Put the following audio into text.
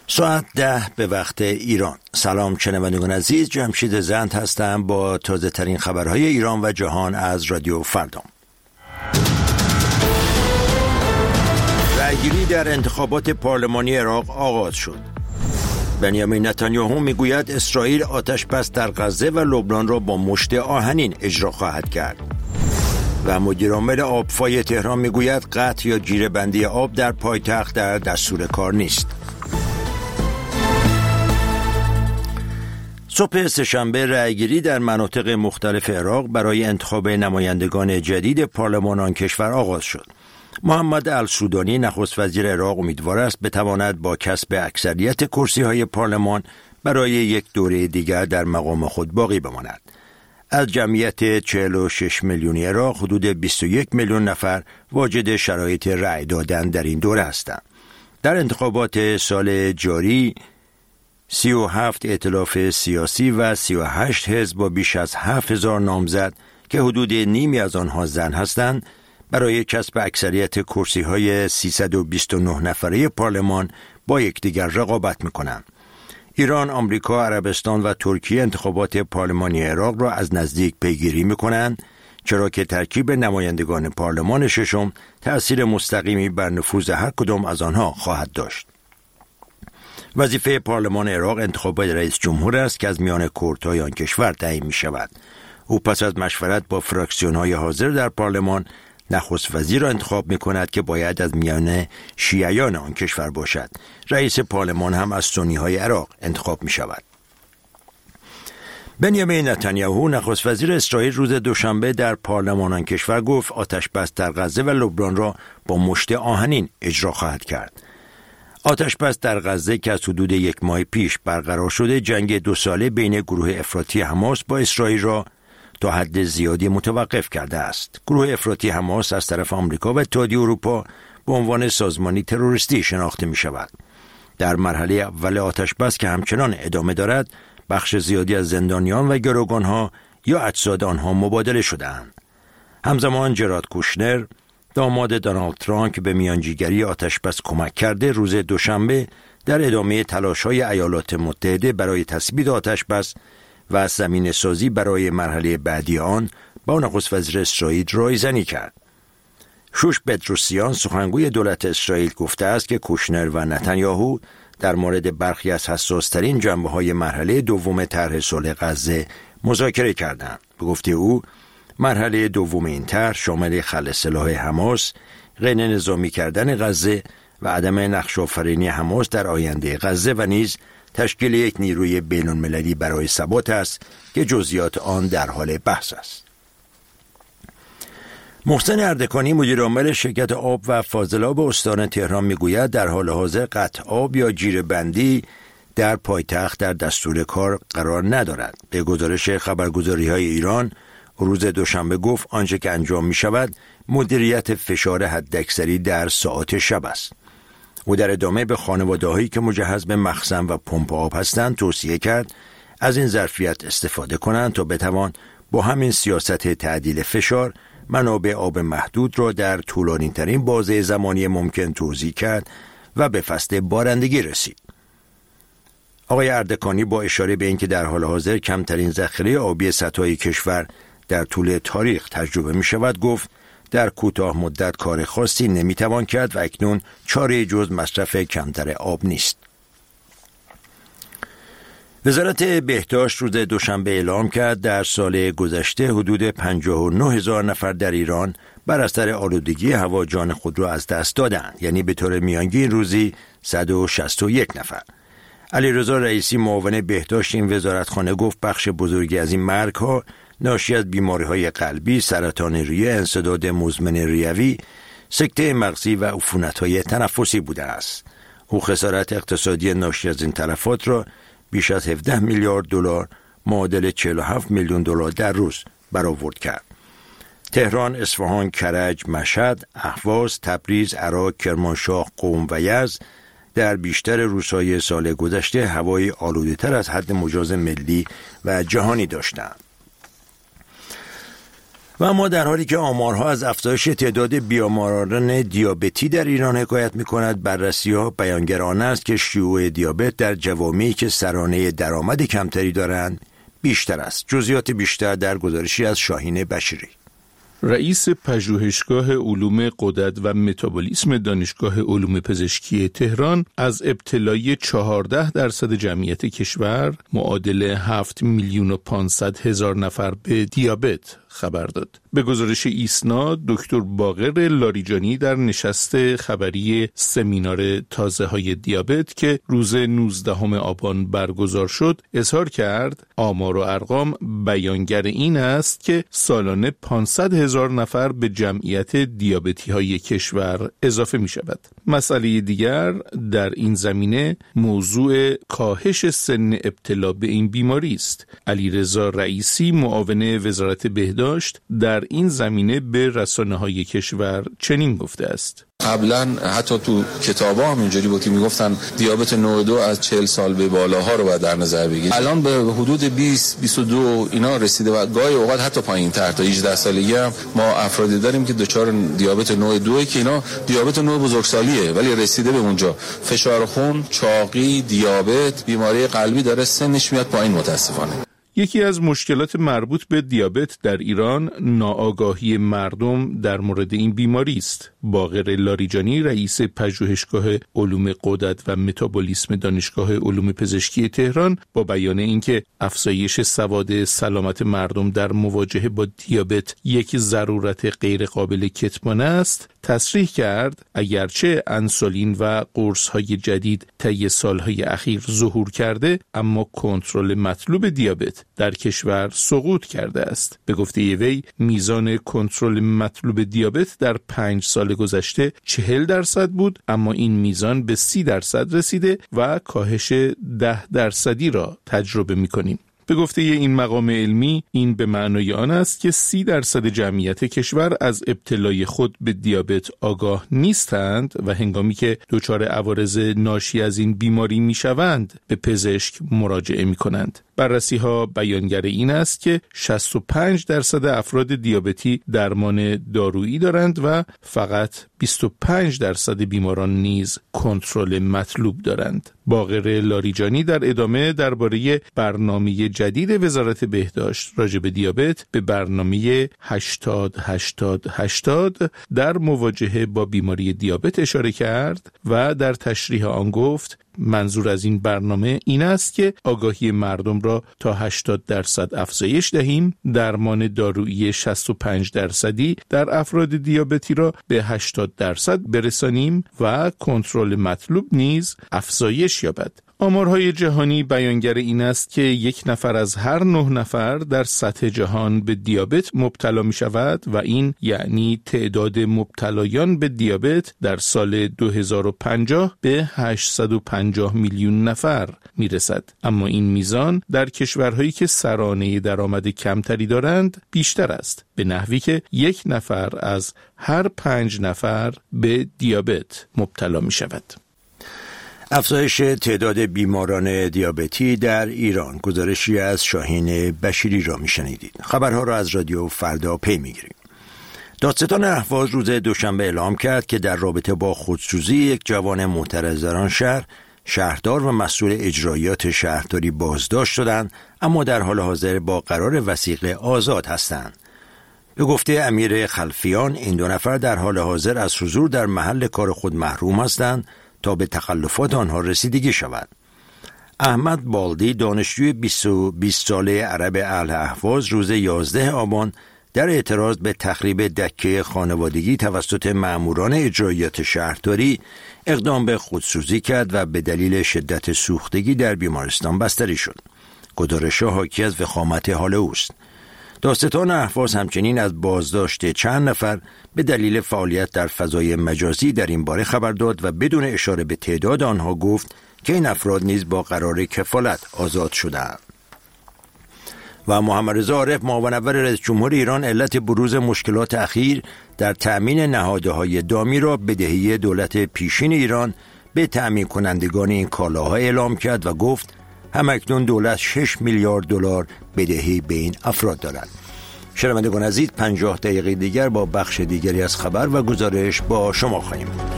ساعت 10 به وقت ایران. سلام شنوندگان عزیز، جمشید زند هستم با تازه ترین خبرهای ایران و جهان از رادیو فردا. رأیگیری در انتخابات پارلمانی عراق آغاز شد. بنیامین نتانیاهو میگوید اسرائیل آتش بس در غزه و لبنان را با مشت آهنین اجرا خواهد کرد. و مدیر عامل آبفای تهران میگوید قطع یا جیره بندی آب در پایتخت در دستور کار نیست. صبح سه‌شنبه رأیگیری در مناطق مختلف عراق برای انتخاب نمایندگان جدید پارلمان آن کشور آغاز شد. محمد السودانی نخست وزیر عراق امیدوار است بتواند با کسب اکثریت کرسی‌های پارلمان برای یک دوره دیگر در مقام خود باقی بماند. از جمعیت 46 میلیونی عراق حدود 21 میلیون نفر واجد شرایط رأی دادن در این دوره هستند. در انتخابات سال جاری 37 ائتلاف سیاسی و 38 حزب با بیش از 7000 نامزد که حدود نیمی از آنها زن هستند برای کسب اکثریت کرسی‌های 329 نفره پارلمان با یکدیگر رقابت می‌کنند. ایران، آمریکا، عربستان و ترکیه انتخابات پارلمانی عراق را از نزدیک پیگیری می‌کنند، چرا که ترکیب نمایندگان پارلمان ششم تأثیر مستقیمی بر نفوذ هر کدام از آنها خواهد داشت. وظیفه پارلمان عراق انتخاب رئیس جمهور است که از میان کردهای آن کشور تعیین می‌شود. او پس از مشورت با فراکسیون‌های حاضر در پارلمان نخست وزیر را انتخاب می‌کند که باید از میان شیعیان آن کشور باشد. رئیس پارلمان هم از سنی‌های عراق انتخاب می‌شود. بنیامین نتانیاهو نخست وزیر اسرائیل روز دوشنبه در پارلمان آن کشور گفت آتش بس در غزه و لبنان را با مشت آهنین اجرا خواهد کرد. آتش بس در غزه که از حدود یک ماه پیش برقرار شده، جنگ 2 ساله بین گروه افراطی حماس با اسرائیل را تا حد زیادی متوقف کرده است. گروه افراطی حماس از طرف آمریکا و اتحادیه اروپا به عنوان سازمانی تروریستی شناخته می شود. در مرحله اول آتش بس که همچنان ادامه دارد، بخش زیادی از زندانیان و گروگانها یا اجساد آنها مبادله شده‌اند. همزمان جراد کوشنر، داماد دونالد ترامپ که به میانجیگری آتش بس کمک کرده، روز دوشنبه در ادامه تلاش‌های ایالات متحده برای تثبیت آتش بس و زمین سازی برای مرحله بعدی آن با نخست وزیر اسرائیل رایزنی کرد. شوش بدروسیان سخنگوی دولت اسرائیل گفته است که کوشنر و نتانیاهو در مورد برخی از حساس‌ترین جنبه‌های مرحله دوم طرح صلح غزه مذاکره کردند. به گفته او مرحله دوم این طرح شامل خلع سلاح حماس، غیر نظامی کردن غزه و عدم نقش آفرینی حماس در آینده غزه و نیز تشکیل یک نیروی بین‌المللی برای ثبات است که جزئیات آن در حال بحث است. محسن اردکانی مدیر عامل شرکت آب و فاضلاب استان تهران میگوید در حال حاضر قطع آب یا جیره بندی در پایتخت در دستور کار قرار ندارد. به گزارش خبرگزاری‌های ایران روز دوشنبه گفت آنچه که انجام می شود مدیریت فشار حداکثری در ساعات شب است. او در ادامه به خانواده‌هایی که مجهز به مخزن و پمپ آب هستند توصیه کرد از این ظرفیت استفاده کنند تا بتوان با همین سیاست تعدیل فشار منابع آب محدود را در طولانی‌ترین بازه زمانی ممکن توزیع کرد و به فصل بارندگی رسید. آقای اردکانی با اشاره به اینکه در حال حاضر کمترین ذخیره آبی سطحی کشور در طول تاریخ تجربه می شود گفت در کوتاه مدت کار خاصی نمی توان کرد و اکنون چاره جز مصرف کمتر آب نیست. وزارت بهداشت روز دوشنبه اعلام کرد در سال گذشته حدود 59,000 نفر در ایران بر اثر آلودگی هوا جان خود را از دست دادند، یعنی به طور میانگین روزی 161 نفر. علیرضا رئیسی معاون بهداشت این وزارتخانه گفت بخش بزرگی از این مرگ‌ها ناشی از بیماری‌های قلبی، سرطان ریه، انسداد مزمن ریوی، سکته مغزی و عفونت‌های تنفسی بوده است. او خسارت اقتصادی ناشی از این تلفات را بیش از 17 میلیارد دلار معادل 47 میلیون دلار در روز برآورد کرد. تهران، اصفهان، کرج، مشهد، اهواز، تبریز، عراق، کرمانشاه، قم و یزد در بیشتر روزهای سال گذشته هوای آلوده‌تر از حد مجاز ملی و جهانی داشتند. و اما در حالی که آمارها از افزایش تعداد بیماران دیابتی در ایران حکایت می‌کند، بررسی‌ها بیانگر آن است که شیوع دیابت در جوامعی که سرانه درآمد کمتری دارند بیشتر است. جزئیات بیشتر در گزارشی از شاهین بشیری. رئیس پژوهشگاه علوم غدد و متابولیسم دانشگاه علوم پزشکی تهران از ابتلای 14% جمعیت کشور معادل 7,500,000 نفر به دیابت خبر داد. به گزارش ایسنا، دکتر باقر لاریجانی در نشست خبری سمینار تازه‌های دیابت که روز 19 آبان برگزار شد، اظهار کرد آمار و ارقام بیانگر این است که سالانه 500,000 نفر به جمعیت دیابتی‌های کشور اضافه می شود. مسئله دیگر در این زمینه موضوع کاهش سن ابتلا به این بیماری است. علیرضا رئیسی معاون وزارت بهداشت در این زمینه به رسانه‌های کشور چنین گفته است: قبلا حتی تو کتابا هم اینجوری بود که میگفتن دیابت نوع 2 از 40 سال به بالاها رو باید در نظر بگیرید. الان به حدود 20-22 اینا رسیده و گاهی اوقات حتی پایین‌تر تا 18 سالگی هم ما افرادی داریم که دچار دیابت نوع 2 که اینا دیابت نوع بزرگسالیه ولی رسیده به اونجا. فشار خون، چاقی، دیابت، بیماری قلبی داره سنش میاد پایین متاسفانه. یکی از مشکلات مربوط به دیابت در ایران ناآگاهی مردم در مورد این بیماری است. باقر لاریجانی رئیس پژوهشگاه علوم غدد و متابولیسم دانشگاه علوم پزشکی تهران با بیان اینکه افزایش سواد سلامت مردم در مواجهه با دیابت یک ضرورت غیر قابل کتمان است، تصریح کرد اگرچه انسولین و قرص‌های جدید طی سال‌های اخیر ظهور کرده، اما کنترل مطلوب دیابت در کشور سقوط کرده است. به گفته وی میزان کنترل مطلوب دیابت در 5 سال گذشته 40% بود، اما این میزان به 30% رسیده و کاهش 10% را تجربه می‌کنیم. به گفته این مقام علمی، این به معنای آن است که 30% جمعیت کشور از ابتلای خود به دیابت آگاه نیستند و هنگامی که دچار عوارض ناشی از این بیماری میشوند به پزشک مراجعه میکنند. بررسی ها بیانگر این است که 65% افراد دیابتی درمان دارویی دارند و فقط 25% بیماران نیز کنترل مطلوب دارند. باقر لاریجانی در ادامه درباره برنامه جدید وزارت بهداشت راجع به دیابت به برنامه 80-80-80 در مواجهه با بیماری دیابت اشاره کرد و در تشریح آن گفت منظور از این برنامه این است که آگاهی مردم را تا 80% افزایش دهیم، درمان دارویی 65% در افراد دیابتی را به 80% برسانیم و کنترل مطلوب نیز افزایش یابد. آمارهای جهانی بیانگر این است که 1 نفر از هر 9 نفر در سطح جهان به دیابت مبتلا می شود و این یعنی تعداد مبتلایان به دیابت در سال 2050 به 850 میلیون نفر می رسد. اما این میزان در کشورهایی که سرانه درآمد کمتری دارند بیشتر است، به نحوی که 1 نفر از هر 5 نفر به دیابت مبتلا می شود. افزایش تعداد بیماران دیابتی در ایران، گزارشی از شاهین بشیری را میشنیدید. خبرها را از رادیو فردا پی میگیریم. دادستان اهواز روز دوشنبه اعلام کرد که در رابطه با خودسوزی یک جوان معترض در آن شهر، شهردار و مسئول اجرایات شهرداری بازداشت شدند، اما در حال حاضر با قرار وثیقه آزاد هستند. به گفته امیر خلفیان، این 2 نفر در حال حاضر از حضور در محل کار خود محروم هستند تا به تخلفات آنها رسیدگی شود. احمد بالدی، دانشجوی 20 ساله عرب اهل اهواز، روز 11 آبان در اعتراض به تخریب دکه خانوادگی توسط مأموران اجرایات شهرداری اقدام به خودسوزی کرد و به دلیل شدت سوختگی در بیمارستان بستری شد. گزارش‌ها حاکی از وخامت حال اوست. دادستان اهواز همچنین از بازداشت چند نفر به دلیل فعالیت در فضای مجازی در این باره خبر داد و بدون اشاره به تعداد آنها گفت که این افراد نیز با قرار کفالت آزاد شدند. و محمد رضا عارف، معاون اول رئیس جمهور ایران، علت بروز مشکلات اخیر در تأمین نهادهای دامی را بدهی دولت پیشین ایران به تأمین کنندگان این کالاها اعلام کرد و گفت همکنون دولت 6 میلیارد دلار بدهی به این افراد دارد. شنوندگان عزیز 50 دقیقه دیگر با بخش دیگری از خبر و گزارش با شما خواهیم بود.